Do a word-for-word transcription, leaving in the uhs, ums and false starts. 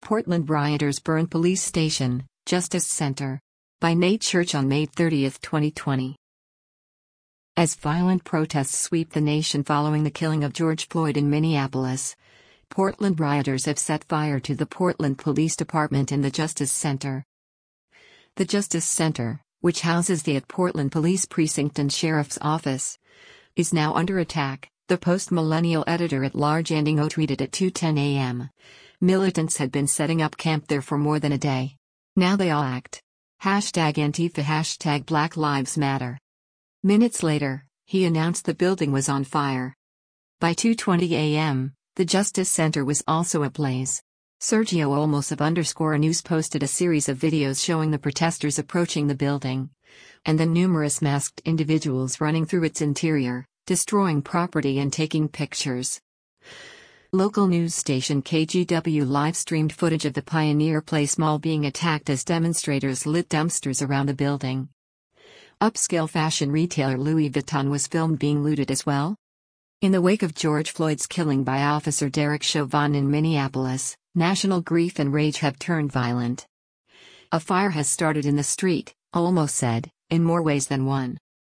Portland rioters burn police station, Justice Center. By Nate Church on May thirtieth, twenty twenty. As violent protests sweep the nation following the killing of George Floyd in Minneapolis, Portland rioters have set fire to the Portland Police Department and the Justice Center. The Justice Center, which houses the at Portland Police Precinct and Sheriff's Office, is now under attack, the Post-Millennial editor-at-large Andy Ngo tweeted at two ten a m Militants had been setting up camp there for more than a day. Now they all act. Hashtag Antifa, hashtag Black Lives Matter. Minutes later, he announced the building was on fire. By two twenty a m, the Justice Center was also ablaze. Sergio Olmos of underscore news posted a series of videos showing the protesters approaching the building, and then numerous masked individuals running through its interior, destroying property and taking pictures. Local news station K G W live-streamed footage of the Pioneer Place Mall being attacked as demonstrators lit dumpsters around the building. Upscale fashion retailer Louis Vuitton was filmed being looted as well. In the wake of George Floyd's killing by Officer Derek Chauvin in Minneapolis, national grief and rage have turned violent. A fire has started in the street, Olmos said, in more ways than one.